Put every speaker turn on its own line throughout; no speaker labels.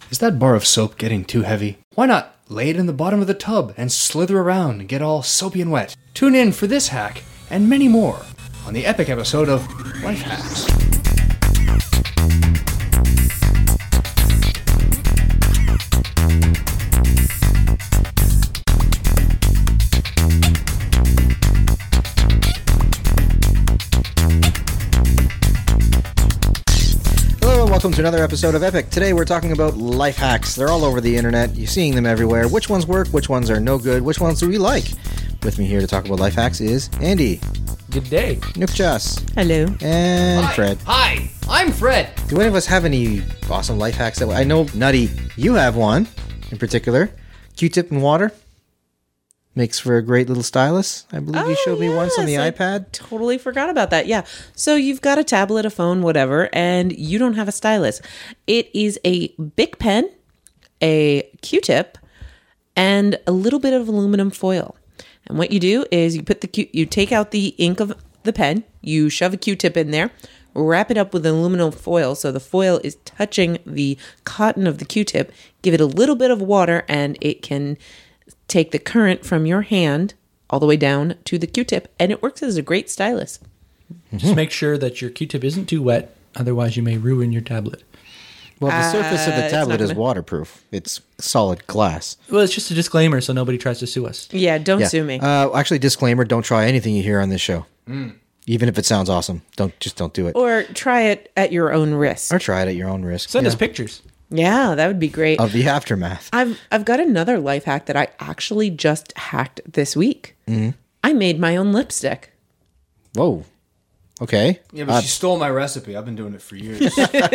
Is that bar of soap getting too heavy? Why not lay it in the bottom of the tub and slither around and get all soapy and wet? Tune in for this hack and many more on the epic episode of Life Hacks.
Welcome to another episode of Epic. Today we're talking about life hacks. They're all over the internet. You're seeing them everywhere. Which ones work? Which ones are no good? Which ones do we like? With me here to talk about life hacks is Andy.
Good day.
Nukjas.
Hello.
And
Hi.
Fred.
Hi, I'm Fred.
Do any of us have any awesome life hacks? I know, Nutty, you have one in particular. Q-tip and water. Makes for a great little stylus. I believe you showed me once on the iPad.
Totally forgot about that. Yeah. So you've got a tablet, a phone, whatever, and you don't have a stylus. It is a Bic pen, a Q-tip, and a little bit of aluminum foil. And what you do is you take out the ink of the pen, you shove a Q-tip in there, wrap it up with aluminum foil so the foil is touching the cotton of the Q-tip, give it a little bit of water, and it can take the current from your hand all the way down to the Q-tip, and it works as a great stylus.
Just make sure that your Q-tip isn't too wet, otherwise you may ruin your tablet.
Well, the surface of the
it's
tablet
not
is
gonna-
waterproof. It's solid glass.
Well, it's just a disclaimer so nobody tries to sue us.
Yeah, don't sue me.
Actually, disclaimer, don't try anything you hear on this show. Even if it sounds awesome. Don't do it.
Or try it at your own risk.
Or try it at your own risk.
Send us pictures.
Yeah, that would be great.
Of the aftermath.
I've got another life hack that I actually just hacked this week. I made my own lipstick.
Whoa. Okay.
Yeah, but she stole my recipe. I've been doing it for years.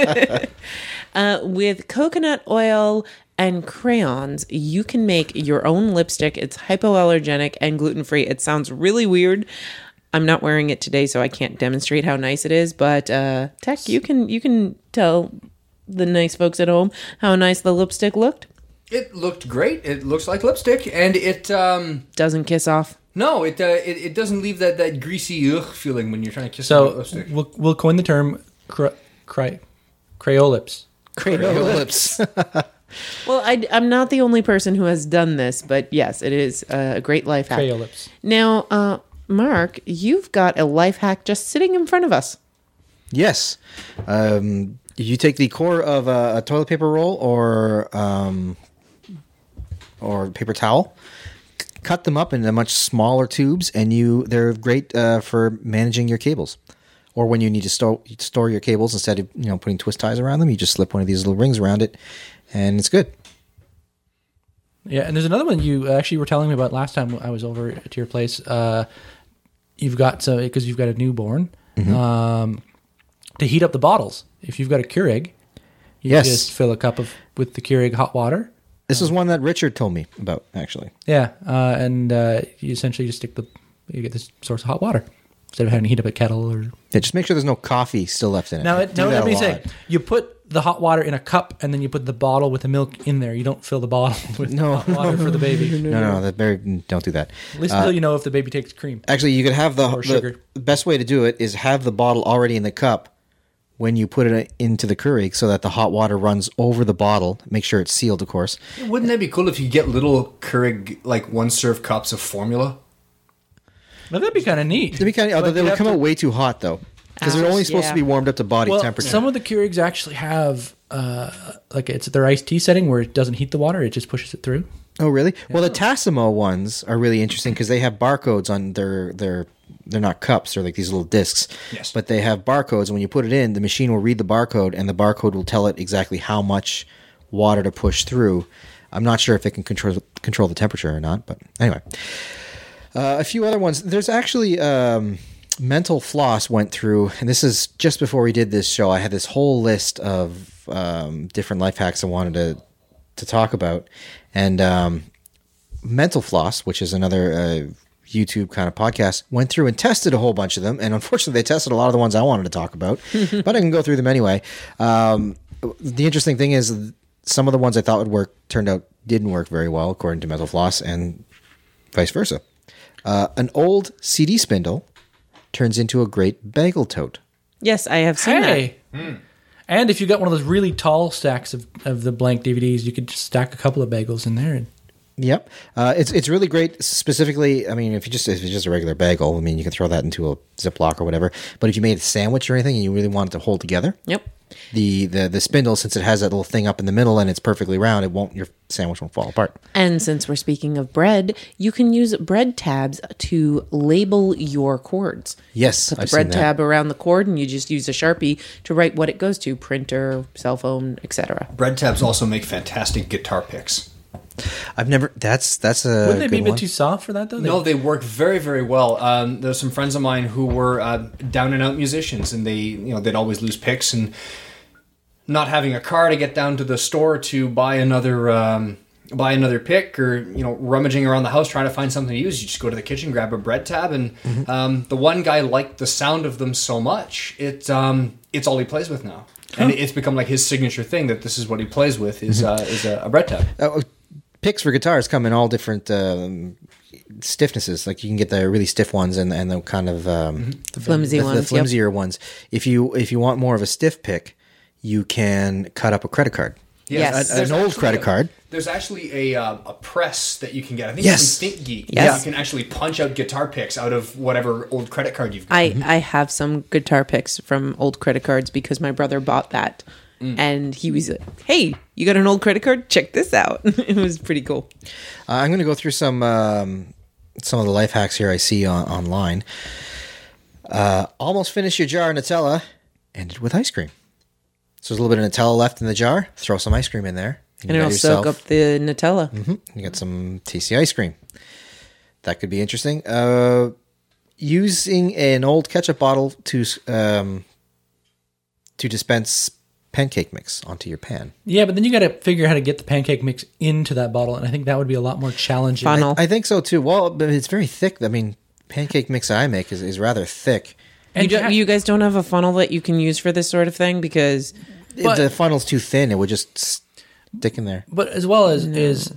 With coconut oil and crayons, you can make your own lipstick. It's hypoallergenic and gluten-free. It sounds really weird. I'm not wearing it today, so I can't demonstrate how nice it is. But Tech, you can tell the nice folks at home how nice the lipstick looked.
It looked great. It looks like lipstick, and it
Doesn't kiss off.
no, it doesn't leave that greasy ugh feeling when you're trying to kiss
So
lipstick.
we'll coin the term crayolips.
Lips.
Well, I'm not the only person who has done this, but yes, it is a great life hack.
Crayolips.
Now, Mark, you've got a life hack just sitting in front of us.
Yes. You take the core of a toilet paper roll or paper towel, cut them up into much smaller tubes, and they're great for managing your cables. Or when you need to store your cables, instead of putting twist ties around them, you just slip one of these little rings around it, and it's good.
Yeah, and there's another one you actually were telling me about last time I was over to your place. You've got because you've got a newborn, to heat up the bottles. If you've got a Keurig, you just fill a cup with the Keurig hot water.
This is one that Richard told me about, actually.
Yeah, and you essentially just you get this source of hot water instead of having to heat up a kettle or.
Yeah, just make sure there's no coffee still left in it.
Now,
I do that
let me
a lot.
say, you put the hot water in a cup and then you put the bottle with the milk in there. You don't fill the bottle with hot water for the baby.
No, don't do that.
At least until you know if the baby takes cream.
Actually, you could have
Or sugar.
the best way to do it is have the bottle already in the cup when you put it into the Keurig, so that the hot water runs over the bottle. Make sure it's sealed, of course.
Wouldn't that be cool if you get little Keurig, like 1-serve cups of formula?
Well, that'd be kind of neat.
They'd be kind of, although
But
they
you'd
would
have
come
to-
out way too hot, though, because they're only supposed to be warmed up to body
Well,
temperature.
some of the Keurigs actually have it's their iced tea setting where it doesn't heat the water; it just pushes it through.
Oh, really? Well, the Tassimo ones are really interesting because they have barcodes on they're not cups, they're like these little discs.
Yes.
But they have barcodes, and when you put it in, the machine will read the barcode, and the barcode will tell it exactly how much water to push through. I'm not sure if it can control the temperature or not, but anyway. A few other ones. There's actually Mental Floss went through, and this is just before we did this show. I had this whole list of different life hacks I wanted to talk about, and Mental Floss, which is another YouTube kind of podcast, went through and tested a whole bunch of them, and unfortunately they tested a lot of the ones I wanted to talk about, but I can go through them anyway. The interesting thing is some of the ones I thought would work turned out didn't work very well, according to Mental Floss, and vice versa. An old CD spindle turns into a great bagel tote.
Yes, I have seen that.
Hey, And if you got one of those really tall stacks of the blank DVDs, you could just stack a couple of bagels in there. And
Yep, it's really great. Specifically, I mean, if it's just a regular bagel, I mean, you can throw that into a Ziploc or whatever. But if you made a sandwich or anything and you really want it to hold together,
Yep.
the spindle, since it has that little thing up in the middle and it's perfectly round, your sandwich won't fall apart.
And since we're speaking of bread, you can use bread tabs to label your cords.
Yes,
Put the
I've seen
bread
that.
tab around the cord, and you just use a Sharpie to write what it goes to: printer, cell phone, etc.
Bread tabs also make fantastic guitar picks.
I've never. That's a
wouldn't they be a
good
bit
one.
too soft for that, though?
No, they work very, very well. There's some friends of mine who were down and out musicians, and they'd always lose picks, and not having a car to get down to the store to buy another pick, or rummaging around the house trying to find something to use. You just go to the kitchen, grab a bread tab, and the one guy liked the sound of them so much, it's all he plays with now, and it's become like his signature thing that this is what he plays with is a bread tab.
Picks for guitars come in all different stiffnesses. Like you can get the really stiff ones and the kind of
Flimsy
the
ones.
flimsier ones. If you want more of a stiff pick, you can cut up a credit card.
Yes.
An
There's
old
actually
credit card.
There's actually a press that you can get. I think
Yes.
it's from ThinkGeek.
Yes.
You can actually punch out guitar picks out of whatever old credit card you've got.
I have some guitar picks from old credit cards because my brother bought that. And he was like, "Hey, you got an old credit card? Check this out." It was pretty cool.
I'm going to go through some of the life hacks here I see online. Almost finish your jar of Nutella. End it with ice cream. So there's a little bit of Nutella left in the jar. Throw some ice cream in there.
And it'll soak up the Nutella.
You got some tasty ice cream. That could be interesting. Using an old ketchup bottle to dispense pancake mix onto your pan.
Yeah, but then you got to figure out how to get the pancake mix into that bottle, and I think that would be a lot more challenging.
Funnel.
I think so too. Well, but it's very thick. I mean, pancake mix I make is rather thick.
And
You guys don't have a funnel that you can use for this sort of thing because
But-
The funnel's too thin. It would just stick in there.
But as well as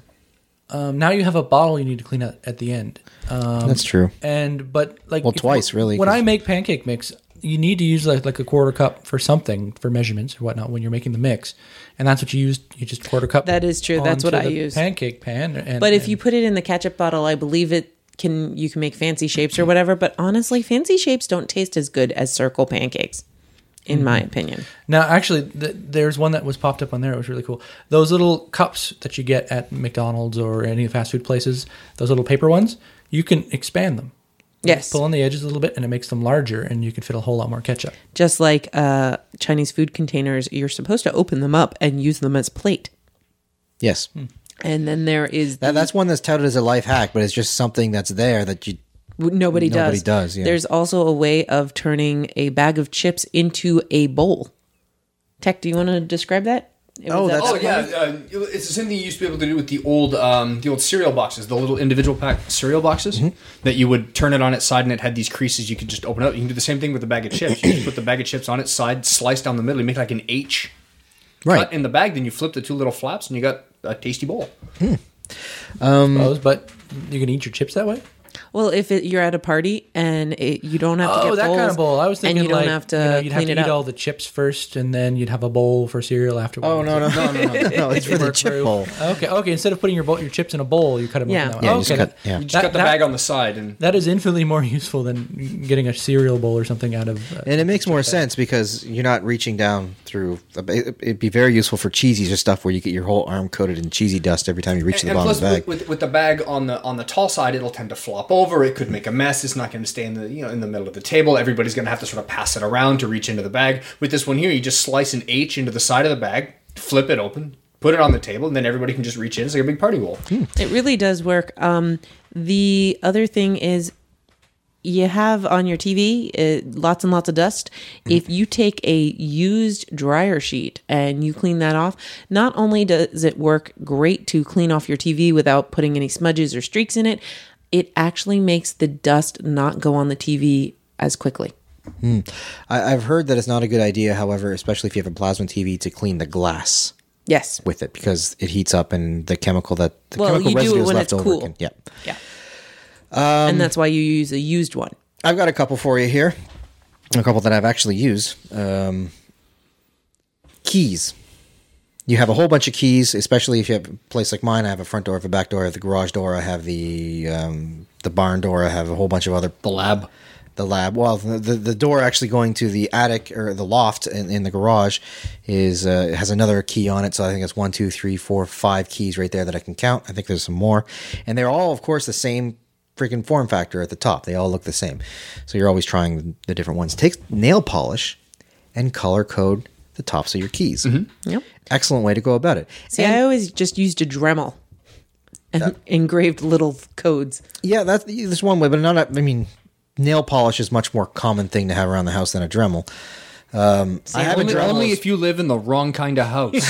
now you have a bottle you need to clean out at the end.
That's true.
But
Well, twice, really,
When
'cause-
I make pancake mix, you need to use like a quarter cup for something for measurements or whatnot when you're making the mix, and that's what you use. You just quarter cup.
That is true. That's what
onto
I
the
use.
Pancake pan.
But if you put it in the ketchup bottle, I believe you can make fancy shapes or whatever. But honestly, fancy shapes don't taste as good as circle pancakes, in my opinion.
Now, actually, there's one that was popped up on there. It was really cool. Those little cups that you get at McDonald's or any fast food places, those little paper ones, you can expand them.
Yes.
Pull on the edges a little bit, and it makes them larger, and you can fit a whole lot more ketchup.
Just like Chinese food containers, you're supposed to open them up and use them as plate.
Yes.
And then there is
That's one that's touted as a life hack, but it's just something that's there that you.
nobody
Nobody does, yeah.
There's also a way of turning a bag of chips into a bowl. Tech, do you want to describe that?
Oh, that's-
Oh yeah, it's the same thing you used to be able to do with the old cereal boxes, the little individual pack cereal boxes that you would turn it on its side and it had these creases you could just open up. You can do the same thing with the bag of chips. You just put the bag of chips on its side, slice down the middle, you make like an H
Right.
cut in the bag. Then you flip the two little flaps and you got a tasty bowl.
Suppose, but you can eat your chips that way.
Well, if you're at a party and you don't have to
Oh,
get
that
bowls,
kind of bowl. I was thinking
and you don't
like,
have to
you'd have
clean
to
it
eat
up.
all the chips first, and then you'd have a bowl for cereal afterwards.
Oh no! No, it's for the chip bowl.
Okay. Instead of putting your chips in a bowl, you cut them
Yeah.
open.
Yeah,
Oh,
you just
okay.
cut- yeah.
You just cut the bag on the side and
That is infinitely more useful than getting a cereal bowl or something out of.
And it makes more sense because you're not reaching down through. It'd be very useful for cheesies or stuff where you get your whole arm coated in cheesy dust every time you reach to the
and
bottom
plus
of the bag.
with the bag on the tall side, it'll tend to flop over. It could make a mess. It's not going to stay in the middle of the table. Everybody's going to have to sort of pass it around to reach into the bag. With this one here, you just slice an H into the side of the bag, flip it open, put it on the table, and then everybody can just reach in. It's like a big party bowl.
It really does work. The other thing is you have on your TV lots and lots of dust. If you take a used dryer sheet and you clean that off, not only does it work great to clean off your TV without putting any smudges or streaks in it, it actually makes the dust not go on the TV as quickly.
I've heard that it's not a good idea, however, especially if you have a plasma TV, to clean the glass
Yes.
with it because it heats up and the chemical
Well,
chemical
you do it
residues
when
left
it's
over.
cool.
Yeah.
Yeah. And that's why you use a used one.
I've got a couple for you here. A couple that I've actually used. Keys. You have a whole bunch of keys, especially if you have a place like mine. I have a front door, I have a back door, I have the garage door, I have the barn door, I have a whole bunch of other...
The lab.
The lab. Well, the door actually going to the attic or the loft in the garage has another key on it. So I think it's 1, 2, 3, 4, 5 keys right there that I can count. I think there's some more, and they're all, of course, the same freaking form factor at the top. They all look the same. So you're always trying the different ones. Take nail polish and color code the tops of your keys.
Mm-hmm.
Yep.
Excellent way to go about it.
See, I always just used a Dremel and engraved little codes.
Yeah, that's one way, but not. I mean, nail polish is much more common thing to have around the house than a Dremel. I have
Only if you live in the wrong kind of house.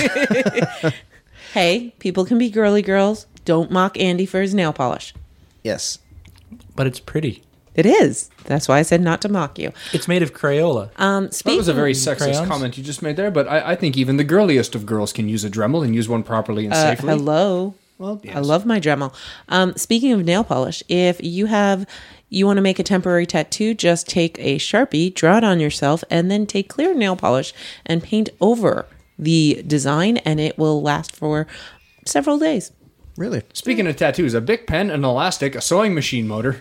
Hey, people can be girly girls. Don't mock Andy for his nail polish.
Yes.
But it's pretty.
It is. That's why I said not to mock you.
It's made of Crayola.
That was a very sexist
crayons?
comment you just made there, but I think even the girliest of girls can use a Dremel and use one properly and safely.
Hello.
Well, yes.
I love my Dremel. Speaking of nail polish, if you want to make a temporary tattoo, just take a Sharpie, draw it on yourself, and then take clear nail polish and paint over the design, and it will last for several days.
Really?
Speaking of tattoos, a Bic pen, an elastic, a sewing machine motor.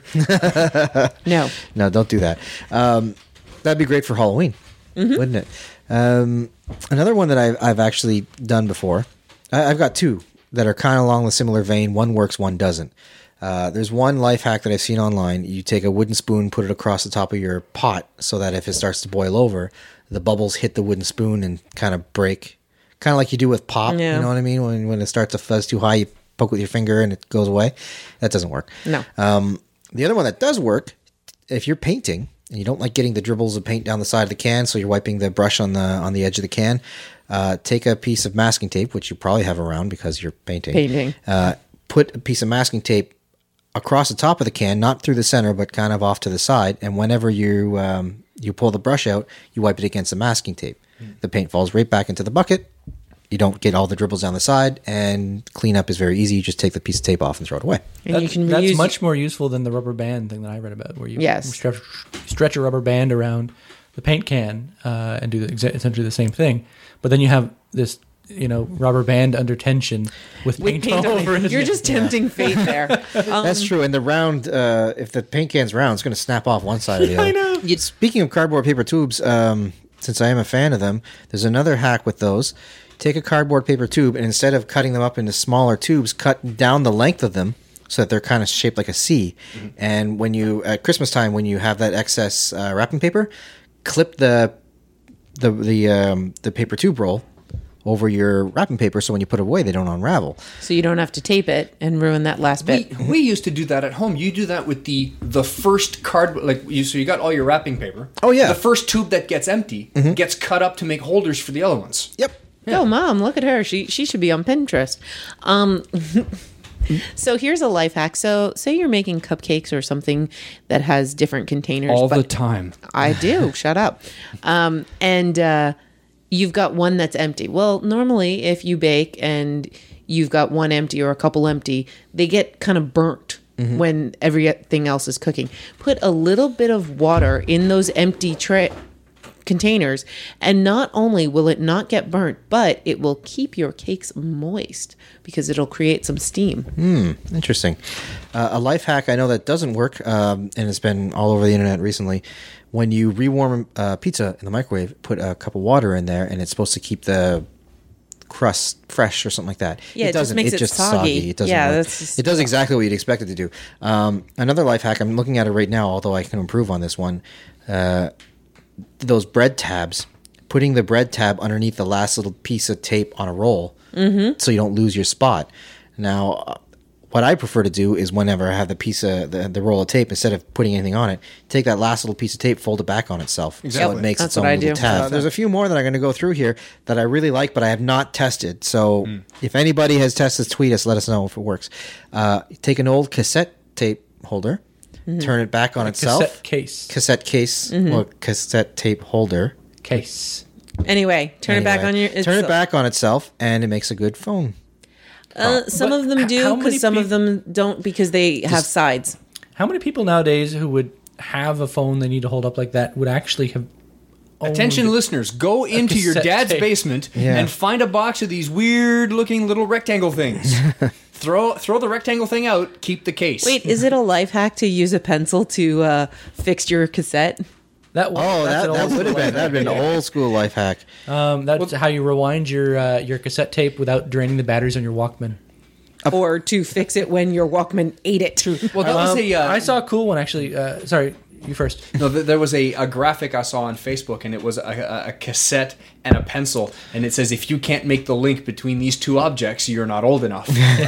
No.
No, don't do that. That'd be great for Halloween, wouldn't it? Another one that I've actually done before. I've got two that are kind of along the similar vein. One works, one doesn't. There's one life hack that I've seen online. You take a wooden spoon, put it across the top of your pot so that if it starts to boil over, the bubbles hit the wooden spoon and kind of break. Kind of like you do with pop,
Yeah.
you know what I mean? When it starts to fuzz too high, you poke with your finger and it goes away. That doesn't work.
No.
The other one that does work, if you're painting and you don't like getting the dribbles of paint down the side of the can, so you're wiping the brush on the edge of the can, take a piece of masking tape, which you probably have around because you're painting. Put a piece of masking tape across the top of the can, not through the center, but kind of off to the side. And whenever you pull the brush out, you wipe it against the masking tape. The paint falls right back into the bucket. You don't get all the dribbles down the side, and cleanup is very easy. You just take the piece of tape off and throw it away.
And you can
That's
reuse
much more useful than the rubber band thing that I read about, where you
Yes.
stretch a rubber band around the paint can and do essentially the same thing. But then you have this, rubber band under tension with paint all over it.
You're just tempting fate there.
That's true. And the round, if the paint can's round, it's going to snap off one side or the other.
I know.
Speaking of cardboard paper tubes, since I am a fan of them, there's another hack with those. Take a cardboard paper tube and instead of cutting them up into smaller tubes, cut down the length of them so that they're kind of shaped like a C. Mm-hmm. And when you, at Christmas time, when you have that excess wrapping paper, clip the paper tube roll over your wrapping paper so when you put it away, they don't unravel.
So you don't have to tape it and ruin that last bit.
We used to do that at home. You do that with the first cardboard, so you got all your wrapping paper.
Oh, yeah.
The first tube that gets empty gets cut up to make holders for the other ones.
Yep.
Oh, Mom, look at her. She should be on Pinterest. So here's a life hack. So say you're making cupcakes or something that has different containers.
All the time.
I do. Shut up. And you've got one that's empty. Well, normally if you bake and you've got one empty or a couple empty, they get kind of burnt when everything else is cooking. Put a little bit of water in those empty containers, and not only will it not get burnt, but it will keep your cakes moist because it'll create some steam.
Interesting. A life hack I know that doesn't work, and it's been all over the internet recently. When you rewarm pizza in the microwave, put a cup of water in there, and it's supposed to keep the crust fresh or something like that.
Yeah, it just
doesn't.
makes it
just
soggy.
It doesn't
Yeah,
work.
that's just-
It does exactly what you'd expect it to do. Another life hack, I'm looking at it right now, although I can improve on this one. Those bread tabs, putting the bread tab underneath the last little piece of tape on a roll so you don't lose your spot. Now, what I prefer to do is whenever I have the piece of the roll of tape, instead of putting anything on it, take that last little piece of tape, fold it back on itself. So
Exactly.
it makes
That's
its own
what I
little
do.
tab. There's a few more that I'm going to go through here that I really like, but I have not tested. So if anybody has tested, tweet us, let us know if it works. Take an old cassette tape holder, turn it back on itself.
Cassette case.
Or cassette tape holder.
Case.
Anyway, turn it back on your...
Turn it back on itself, and it makes a good phone.
some
But
of them
how
do,
many
because some of them don't, because they have sides.
How many people nowadays who would have a phone they need to hold up like that would actually have
Attention listeners, go into your
cassette
dad's
tape.
basement
Yeah.
and find a box of these weird looking little rectangle things. throw the rectangle thing out, keep the case.
Wait, is it a life hack to use a pencil to fix your cassette?
That
Oh,
that's
that
an old
would have
school
been that'd been an old school life hack.
That's how you rewind your cassette tape without draining the batteries on your Walkman.
Or to fix it when your Walkman ate it?
Well, that was a.
I saw a cool one actually. Sorry, you first.
No, there was a graphic I saw on Facebook, and it was a cassette and a pencil, and it says, if you can't make the link between these two objects, you're not old enough.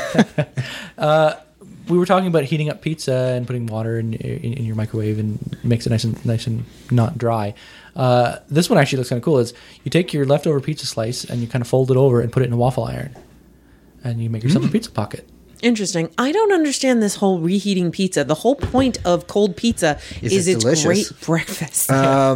We were talking about heating up pizza and putting water in your microwave and makes it nice and not dry. This one actually looks kind of cool. Is you take your leftover pizza slice and you kind of fold it over and put it in a waffle iron, and you make yourself a pizza pocket.
Interesting. I don't understand this whole reheating pizza. The whole point of cold pizza is
it's
it's
delicious.
great breakfast.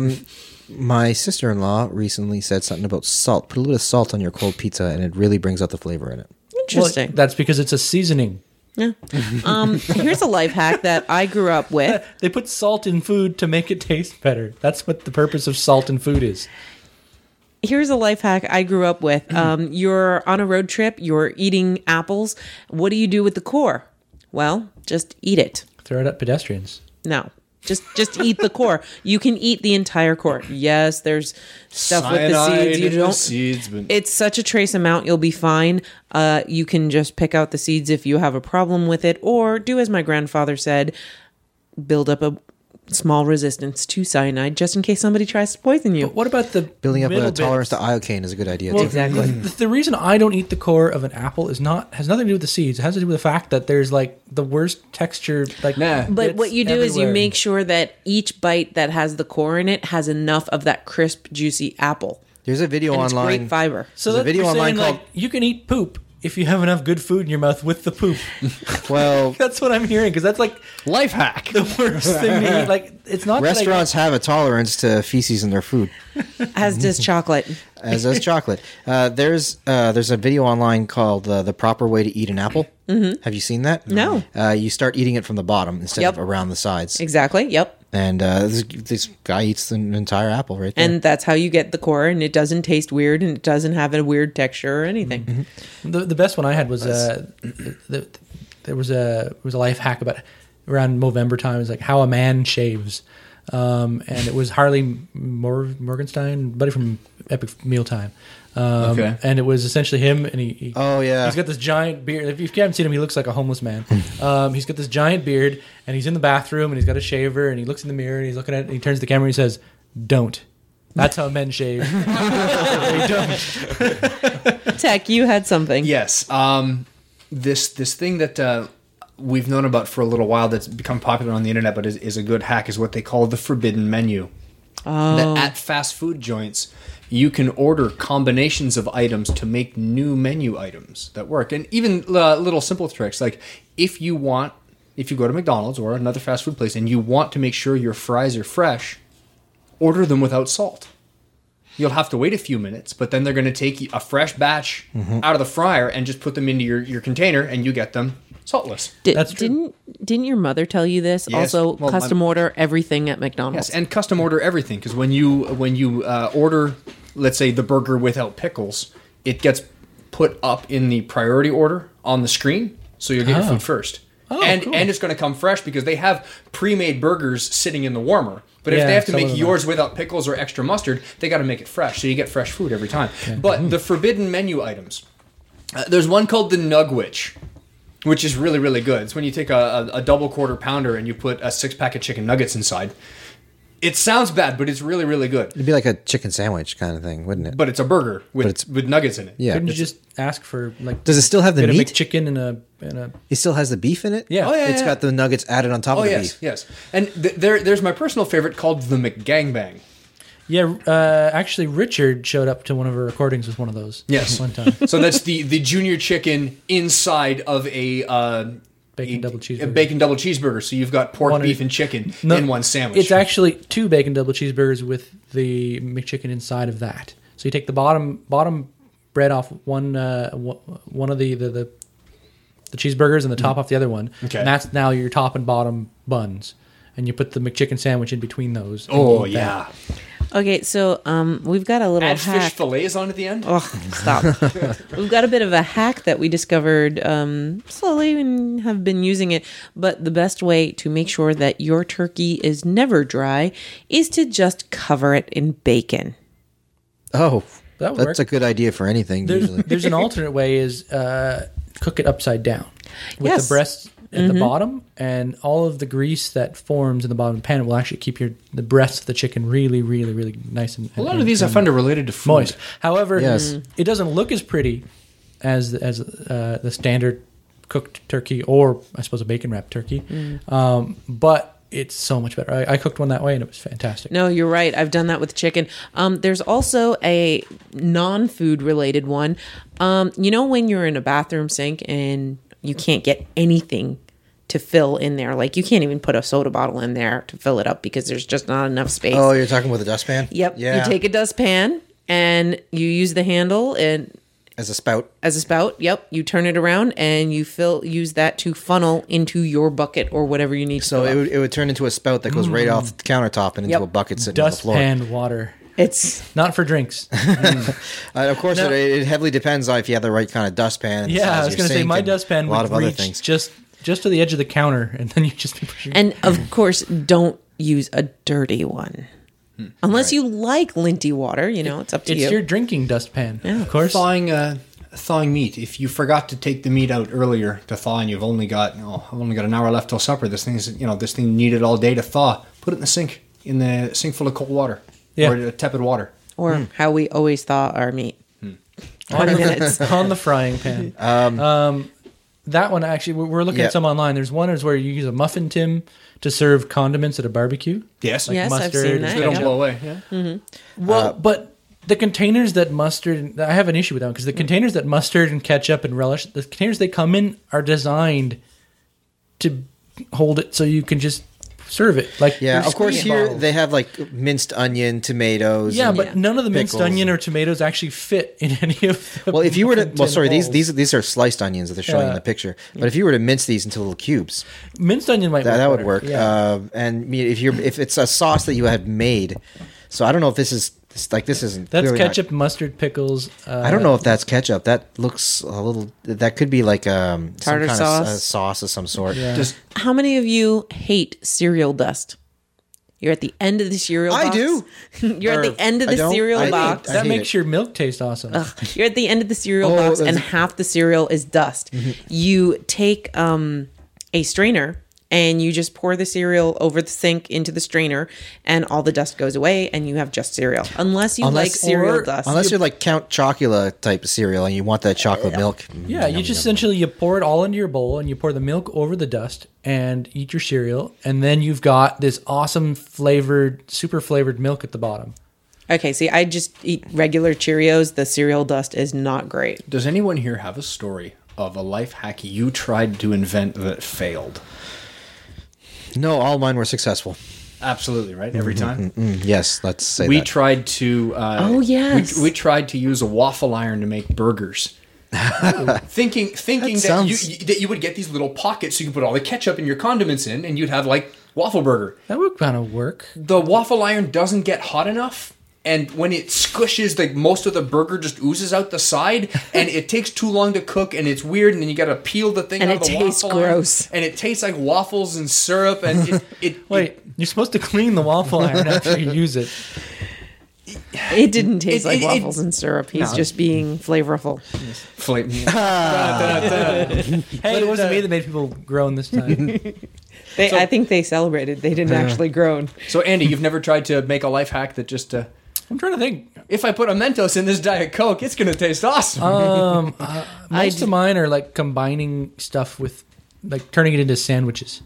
My sister-in-law recently said something about salt. Put a little bit of salt on your cold pizza, and it really brings out the flavor in it.
Interesting.
Well, that's because it's a seasoning.
Yeah. Here's a life hack that I grew up with.
They put salt in food to make it taste better. That's what the purpose of salt in food is.
Here's a life hack I grew up with. You're on a road trip. You're eating apples. What do you do with the core? Well, just eat it.
Throw it at pedestrians.
No. Just eat the core. You can eat the entire core. Yes, there's stuff with the
Cyanide
seeds. You
in the
don't.
seeds, but
It's such a trace amount. You'll be fine. You can just pick out the seeds if you have a problem with it, or do as my grandfather said: build up a small resistance to cyanide just in case somebody tries to poison you.
But what about the
Building up
middle
a tolerance
bits?
to iocane is a good idea.
Well,
too.
Exactly.
The reason I don't eat the core of an apple has nothing to do with the seeds. It has to do with the fact that there's like the worst texture. Like,
Nah.
But
bits
what you do is you
everywhere.
make sure that each bite that has the core in it has enough of that crisp, juicy apple.
There's a video
And it's
online.
great fiber.
So
There's a
that's
video online
saying,
called-
like, you can eat poop if you have enough good food in your mouth with the poop.
Well,
That's what I'm hearing because that's like
life hack.
the worst thing to eat. Like, it's not
restaurants have a tolerance to feces in their food,
As does chocolate.
as does chocolate. There's a video online called "The Proper Way to Eat an Apple." Mm-hmm. Have you seen that?
No.
You start eating it from the bottom instead
Yep.
of around the sides.
Exactly. Yep.
And this guy eats an entire apple right there.
And that's how you get the core, and it doesn't taste weird, and it doesn't have a weird texture or anything.
The best one I had was there was a life hack about around November time. It was like how a man shaves, and it was Harley Morgenstein, buddy from Epic Mealtime.
Okay.
And it was essentially him, and he
Oh, yeah.
he's got this giant beard. If you haven't seen him, he looks like a homeless man. He's got this giant beard, and he's in the bathroom, and he's got a shaver, and he looks in the mirror, and he's looking at it, and he turns to the camera, and he says, "Don't." That's how men shave. They don't.
Tech, you had something.
Yes. This thing that we've known about for a little while that's become popular on the internet, but is a good hack, is what they call the forbidden menu. That at fast food joints, you can order combinations of items to make new menu items that work. And even little simple tricks, like if you go to McDonald's or another fast food place and you want to make sure your fries are fresh, order them without salt. You'll have to wait a few minutes, but then they're going to take a fresh batch out of the fryer and just put them into your container, and you get them saltless.
That's true.
Didn't your mother tell you this?
Yes.
Also,
Well,
custom order everything at McDonald's.
Yes, and custom order everything, because when you order, let's say, the burger without pickles, it gets put up in the priority order on the screen, so you'll get your food first. And
cool.
it's going to come fresh because they have pre-made burgers sitting in the warmer. But if
Yeah,
they have to
some of
make
them
yours without pickles or extra mustard, they got to make it fresh, so you get fresh food every time. But the forbidden menu items, there's one called the Nugwich, which is really, really good. It's when you take a double quarter pounder and you put a 6-pack of chicken nuggets inside. It sounds bad, but it's really, really good.
It'd be like a chicken sandwich kind of thing, wouldn't it?
But it's a burger with
it's-
with nuggets in it.
Yeah.
Couldn't you just ask for like?
Does it still have the
get a
meat?
McChicken and a
It still has the beef in it?
Yeah.
Oh, yeah,
It's
yeah.
got the nuggets added on top
Oh
of the
yes,
beef.
yes. And there's my personal favorite called the McGangbang.
Yeah, actually, Richard showed up to one of our recordings with one of those.
Yes.
one time.
So that's the junior chicken inside of a
Bacon double cheeseburger.
A bacon double cheeseburger. So you've got pork,
One of-
beef, and chicken
No,
in one sandwich.
It's actually 2 bacon double cheeseburgers with the McChicken inside of that. So you take the bottom bread off one of the cheeseburgers and the top off the other one.
Okay.
And that's now your top and bottom buns. And you put the McChicken sandwich in between those. and
Oh
you eat that.
yeah.
Okay, so we've got a little
Add fish
hack.
fillets on at the end.
Oh, stop. We've got a bit of a hack that we discovered slowly and have been using it. But the best way to make sure that your turkey is never dry is to just cover it in bacon.
Oh,
That would
that's
work.
a good idea for anything. Usually.
There's an alternate way is cook it upside down with
Yes.
the breast at the bottom, and all of the grease that forms in the bottom of the pan will actually keep the breast of the chicken really, really, really nice and
A lot of these I find are related to food.
moist. However,
Yes.
it doesn't look as pretty as the standard cooked turkey, or I suppose a bacon wrapped turkey. But it's so much better. I cooked one that way and it was fantastic.
No, you're right. I've done that with chicken. There's also a non-food related one. You know when you're in a bathroom sink and you can't get anything to fill in there, like you can't even put a soda bottle in there to fill it up because there's just not enough space.
Oh, you're talking with a dustpan?
Yep.
Yeah.
You take a dustpan and you use the handle and
As a spout.
as a spout. Yep. You turn it around and you use that to funnel into your bucket or whatever you need.
So
to fill up.
it would turn into a spout that goes right off the countertop and into
Yep.
a bucket sitting on the floor.
Dustpan water.
It's
Not for drinks.
Of course,
No.
it heavily depends on if you have the right kind of dustpan. And the
Yeah,
size
I
of
was
your
going to say
sink
my
and
dustpan
a lot
would
of other
reach
things.
just to the edge of the counter, and then you just be pushing.
and of course don't use a dirty one. Unless you like linty water, it's up to
it's
you.
your drinking dustpan, of course.
Thawing meat. If you forgot to take the meat out earlier to thaw, and you've only got an hour left till supper, this thing needed all day to thaw. Put it in the sink full of cold water,
Yeah.
or tepid water.
Or how we always thaw our meat. 20 minutes.
on the frying pan. That one actually, we're looking
Yeah.
at some online. There's one is where you use a muffin tin to serve condiments at a barbecue.
Yes,
Yes, I've
mustard
seen
and
that.
they don't
Yeah.
blow away. Yeah.
Well, but the containers that mustard, I have an issue with that because the containers that mustard and ketchup and relish, the containers they come in are designed to hold it so you can just serve it. Like
Yeah,
they're
of course,
squeeze
here
bottles.
they have like minced onion, tomatoes.
Yeah,
and
but none of the minced
pickles.
onion or tomatoes actually fit in any of the
Well, if you were to,
tin
well, sorry,
bowls.
these are sliced onions that they're showing in
Yeah.
the picture. But if you were to mince these into little cubes,
minced onion might
that would
better.
work.
Yeah.
And if it's a sauce that you have made, so I don't know if this isn't.
That's
clearly not-
ketchup, mustard, pickles.
I don't know if that's ketchup. That looks a little. That could be like some
Tartar
kind
sauce.
of sauce of some sort.
Yeah.
Just
How many of you hate cereal dust? You're at the end of the cereal
I
box.
do.
You're
Or
at the end of
I
the
don't.
cereal
I
box.
hate
that
it.
makes your milk taste awesome.
You're at the end of the cereal
Oh,
box, and
that's-
half the cereal is dust. You take a strainer and you just pour the cereal over the sink into the strainer, and all the dust goes away, and you have just cereal. Unless you like cereal
or-
dust.
Unless you're like Count Chocula type of cereal and you want that chocolate milk.
Yeah, you just essentially you pour it all into your bowl and you pour the milk over the dust and eat your cereal, and then you've got this awesome flavored, super flavored milk at the bottom.
Okay, see, I just eat regular Cheerios. The cereal dust is not great.
does anyone here have a story of a life hack you tried to invent that failed?
No, all mine were successful.
Absolutely, right? Every time.
Yes, let's say
We
that.
tried to.
Oh, yes.
We tried to use a waffle iron to make burgers. thinking that,
sounds-
you would get these little pockets so you could put all the ketchup and your condiments in, and you'd have like waffle burger.
That would kind of work.
The waffle iron doesn't get hot enough, and when it squishes, like most of the burger just oozes out the side, and it takes too long to cook, and it's weird, and then you got to peel the thing
And
out
it
of the
tastes
waffle iron,
gross.
and it tastes like waffles and syrup, and
Wait, you're supposed to clean the waffle iron after you use it.
It didn't taste like
it-
waffles and syrup. He's just being flavorful.
Hey, it wasn't me that made people groan this time.
I think they celebrated. They didn't actually groan.
So Andy, you've never tried to make a life hack that just
I'm trying to think.
if I put a Mentos in this Diet Coke, it's gonna taste awesome.
Most of mine are like combining stuff with, like turning it into sandwiches.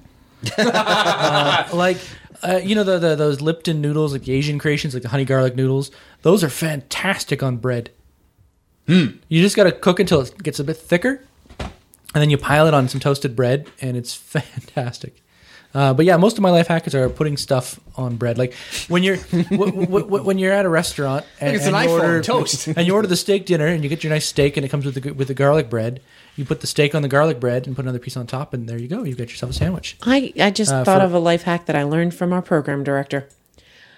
Those Lipton noodles, like the Asian creations, like the honey garlic noodles. Those are fantastic on bread. You just got to cook until it gets a bit thicker, and then you pile it on some toasted bread, and it's fantastic. But yeah, most of my life hacks are putting stuff on bread. Like when you're when you're at a restaurant and,
It's an
and you
iPhone
order
toast.
and you order the steak dinner and you get your nice steak and it comes with the garlic bread. You put the steak on the garlic bread and put another piece on top, and there you go. You've got yourself a sandwich.
I just thought of a life hack that I learned from our program director.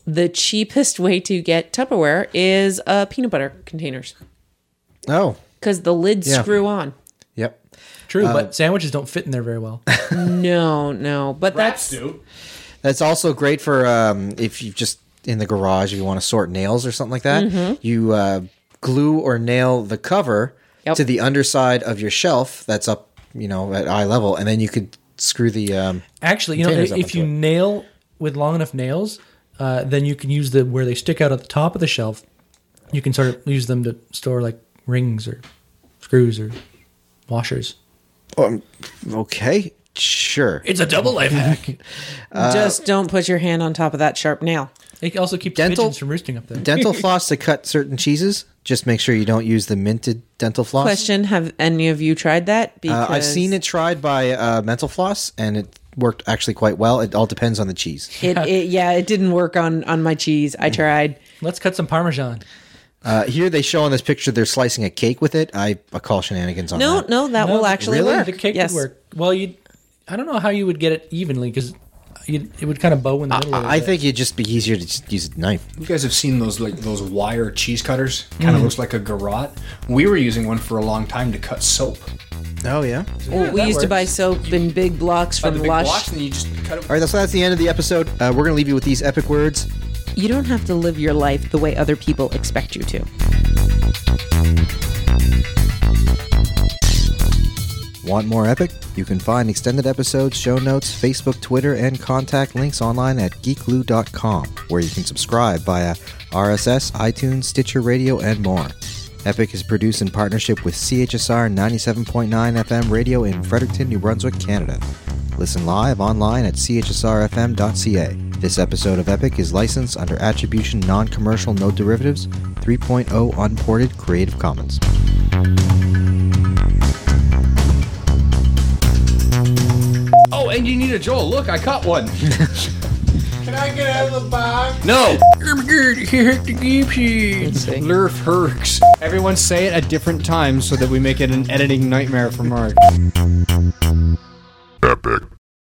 the cheapest way to get Tupperware is peanut butter containers
Oh,
because the lids
Yeah.
screw on.
yep.
True, but sandwiches don't fit in there very well.
No, but
Rats
that's
do.
That's also great for if you just in the garage, if you want to sort nails or something like that. You glue or nail the cover
Yep.
to the underside of your shelf that's up, at eye level, and then you could screw the.
Actually,
Containers up
if you
into it.
nail with long enough nails, then you can use where they stick out at the top of the shelf. You can sort of use them to store like rings or screws or washers.
Okay, sure.
It's a double life hack.
just don't put your hand on top of that sharp nail.
It also keeps
Dental-
pigeons from roosting up there.
Dental floss to cut certain cheeses. Just make sure you don't use the minted dental floss.
Question: have any of you tried that? Because
I've seen it tried by Mental Floss, and it worked actually quite well. It all depends on the cheese.
It didn't work on my cheese. I tried.
Let's cut some Parmesan.
Here they show on this picture they're slicing a cake with it. I call shenanigans on that.
No, that will actually
really?
work.
The cake
yes.
would work. Well, I don't know how you would get it evenly because it would kind of bow in the middle.
I think it'd just be easier to just use a knife.
You guys have seen those wire cheese cutters? Kind of looks like a garrote. We were using one for a long time to cut soap.
Oh, yeah?
we
that
used to buy
works.
soap in big blocks
By
from
the big
Lush.
blocks, and you just cut it.
All right, so that's the end of the episode. We're going to leave you with these epic words.
You don't have to live your life the way other people expect you to.
Want more epic? You can find extended episodes, show notes, Facebook, Twitter, and contact links online at geekloo.com, where you can subscribe via RSS, iTunes, Stitcher Radio, and more. Epic is produced in partnership with CHSR 97.9 FM radio in Fredericton, New Brunswick, Canada. Listen live online at chsrfm.ca. This episode of Epic is licensed under Attribution Non-Commercial No Derivatives 3.0 Unported Creative Commons.
Oh, and you need a Joel. Look, I caught one.
Can I get out of the box?
No.
see.
Lurf Herks. Everyone say it at different times so that we make it an editing nightmare for Mark.
Epic.